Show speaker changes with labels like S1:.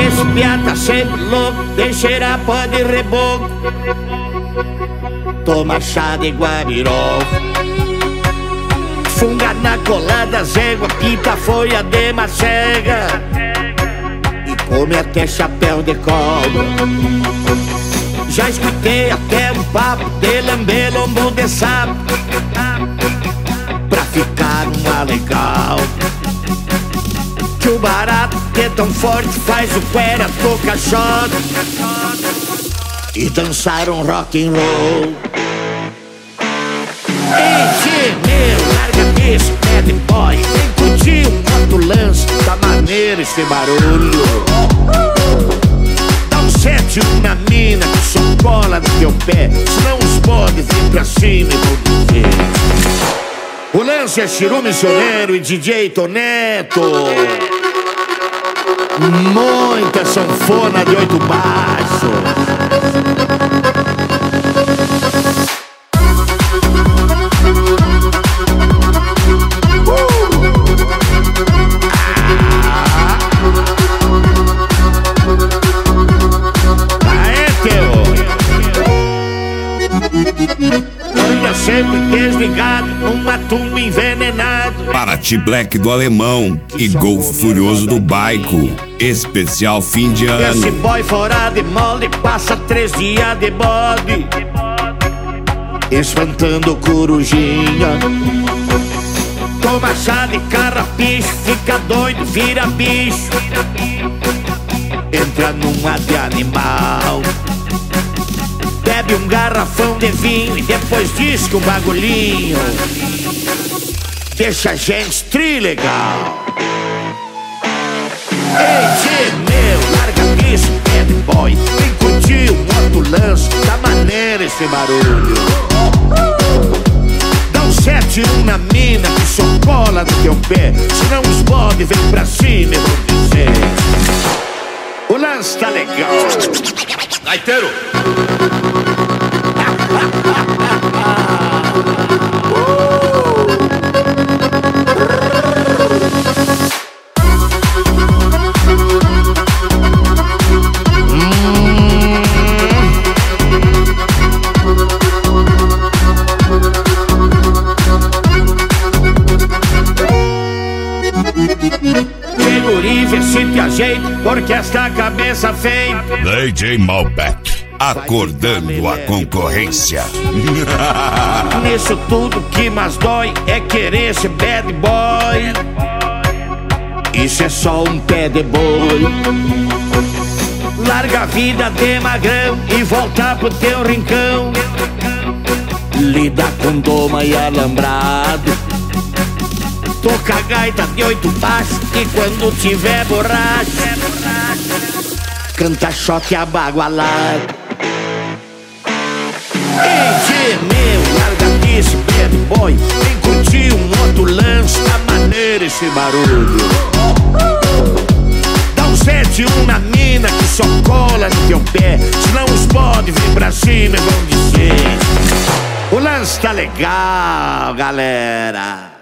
S1: Esse piá tá sempre louco, tem cheirar pó de reboco. Toma chá de guabirol, funga na colada, zégua, pinta folha de macega e come até chapéu de cobra. Já escutei até um papo de lamber lombo de sapo pra ficar uma legal. Que o barato é tão forte faz o cuera tocar shot e dançar um rock and roll. Ei, tio meu, larga desse bad boy, vem curtir um outro lance, tá maneiro esse barulho. Dá um 7-1 na mina que só cola no teu pé, senão os bodes vêm pra cima e vão dizer. O lance é Chiru Missioneiro e DJ Toneto. Muita sanfona de 8 baixos. Anda sempre desligado, uma tumba envenenado.
S2: Paraty Black do Alemão e Golfo Furioso do Baico. Especial fim de ano.
S1: Esse boy fora de molde passa 3 dias de bode, espantando corujinha. Toma chá de carrapicho, fica doido, vira bicho, entra numa de animal. Bebe um garrafão de vinho e depois diz que um bagulhinho deixa a gente trilegal. Ei, tio meu, larga disso, bad boy, vem curtir um outro lance, tá maneiro esse barulho. Dá um 7-1 na mina que só cola no teu pé, senão os bodes vêm pra cima e vão dizer. O lance tá legal.
S3: Gaiteiro!
S1: Guri, vê se te ajeita, porque esta cabeça feia.
S2: DJ Malbec, acordando a concorrência.
S1: Nisso tudo que mais dói é querer ser bad boy. Isso é só um pé de boi. Larga a vida de magrão e volta pro teu rincão. Lida com doma e alambrado. Toca a gaita de 8 baixos e quando tiver borracha, canta choque abagualado. Ei, tio meu, larga disso, bad boy, vem curtir um outro lance, tá maneiro esse barulho. Dá um 7-1 na mina que só cola no teu pé, senão os bodes vêm pra cima e vão dizer. O lance tá legal, galera.